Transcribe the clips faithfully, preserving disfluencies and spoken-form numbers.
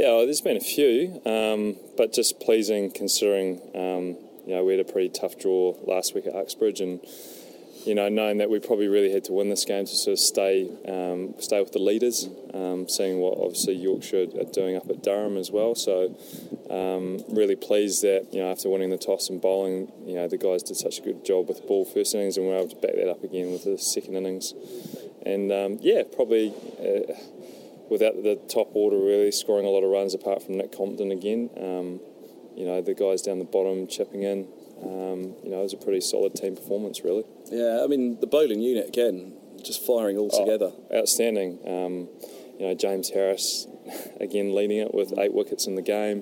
Yeah, well, there's been a few, um, but just pleasing considering, um, you know, we had a pretty tough draw last week at Uxbridge, and, you know, knowing that we probably really had to win this game to sort of stay um, stay with the leaders, um, seeing what obviously Yorkshire are doing up at Durham as well. So um, really pleased that, you know, after winning the toss and bowling, you know, the guys did such a good job with the ball first innings, and we were able to back that up again with the second innings. And, um, yeah, probably... Uh, without the top order really scoring a lot of runs apart from Nick Compton again. Um, you know, the guys down the bottom chipping in. Um, you know, it was a pretty solid team performance, really. Yeah, I mean, the bowling unit, again, just firing all together. Oh, outstanding. Um, you know, James Harris, again, leading it with eight wickets in the game.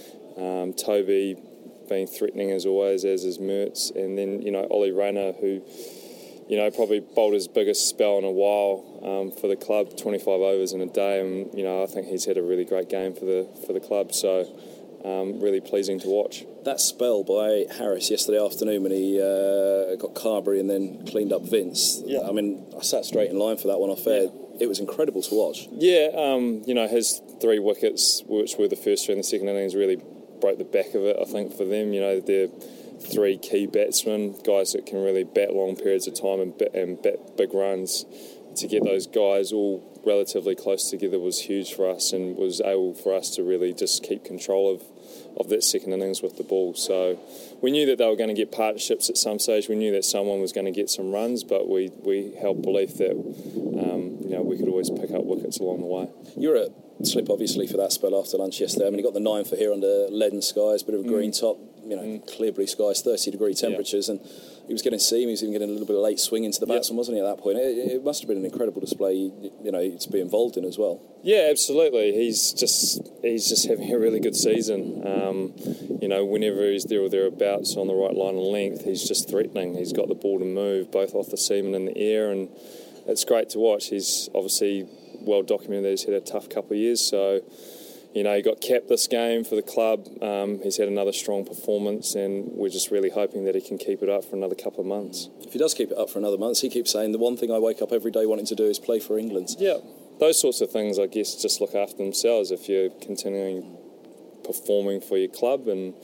Um, Toby being threatening as always, as is Mertz. And then, you know, Ollie Rayner, who... you know, probably bowled his biggest spell in a while um, for the club, twenty-five overs in a day, and you know, I think he's had a really great game for the for the club. So, um, really pleasing to watch. That spell by Harris yesterday afternoon when he uh, got Carberry and then cleaned up Vince. Yeah, I mean, I sat straight in line for that one off air. Yeah. It was incredible to watch. Yeah, um, you know, his three wickets, which were the first three in the second innings, really broke the back of it. I think for them, you know, they're three key batsmen, guys that can really bat long periods of time and bat, and bat big runs. To get those guys all relatively close together was huge for us, and was able for us to really just keep control of, of that second innings with the ball. So we knew that they were going to get partnerships at some stage. We knew that someone was going to get some runs, but we, we held belief that um, you know, we could always pick up wickets along the way. You were at slip obviously for that spell after lunch yesterday. I mean, you got the nine for here under leaden skies, bit of a green mm. top, you know, mm. clear blue skies, thirty degree temperatures, yeah. And he was getting seam. He was even getting a little bit of late swing into the batsman, yep. wasn't he, at that point? It, it must have been an incredible display, you know, to be involved in as well. Yeah, absolutely. He's just he's just having a really good season. Um, you know, whenever he's there or thereabouts on the right line and length, he's just threatening. He's got the ball to move, both off the seam and in the air, and it's great to watch. He's obviously well documented that he's had a tough couple of years, so you know, he got capped this game for the club. Um, he's had another strong performance, and we're just really hoping that he can keep it up for another couple of months. If he does keep it up for another month, he keeps saying the one thing I wake up every day wanting to do is play for England. Yeah, those sorts of things, I guess, just look after themselves if you're continuing performing for your club. And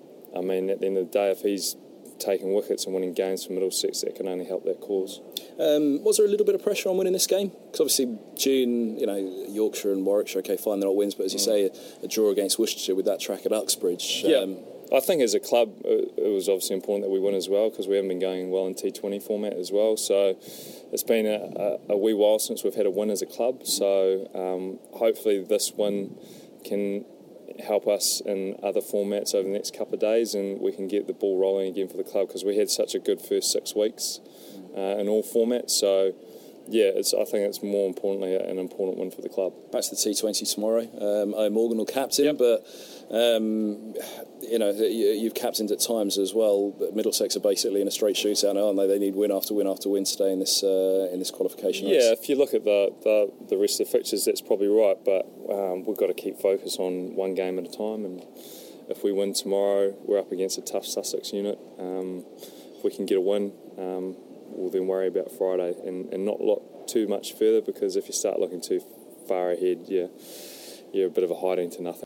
I mean, at the end of the day, if he's taking wickets and winning games for Middlesex, that can only help that cause. Um, was there a little bit of pressure on winning this game? Because obviously June, you know, Yorkshire and Warwickshire, okay, fine, they're not wins, but as you mm. say, a, a draw against Worcestershire with that track at Uxbridge. Yeah, um, I think as a club it was obviously important that we win as well, because we haven't been going well in T twenty format as well. So it's been a, a, a wee while since we've had a win as a club. So um, hopefully this win can help us in other formats over the next couple of days, and we can get the ball rolling again for the club, because we had such a good first six weeks uh, in all formats. So yeah, it's, I think it's more importantly an important win for the club. Back to the T twenty tomorrow. Um, Owen Morgan will captain, yep. but um, you know, you've captained at times as well. Middlesex are basically in a straight shootout now, aren't they? They need win after win after win to stay in this uh, in this qualification race. Yeah, if you look at the, the, the rest of the fixtures, that's probably right, but um, we've got to keep focus on one game at a time, and if we win tomorrow, we're up against a tough Sussex unit. Um, if we can get a win, um, we'll then worry about Friday, and, and not look too much further, because if you start looking too far ahead, yeah, you're a bit of a hiding to nothing.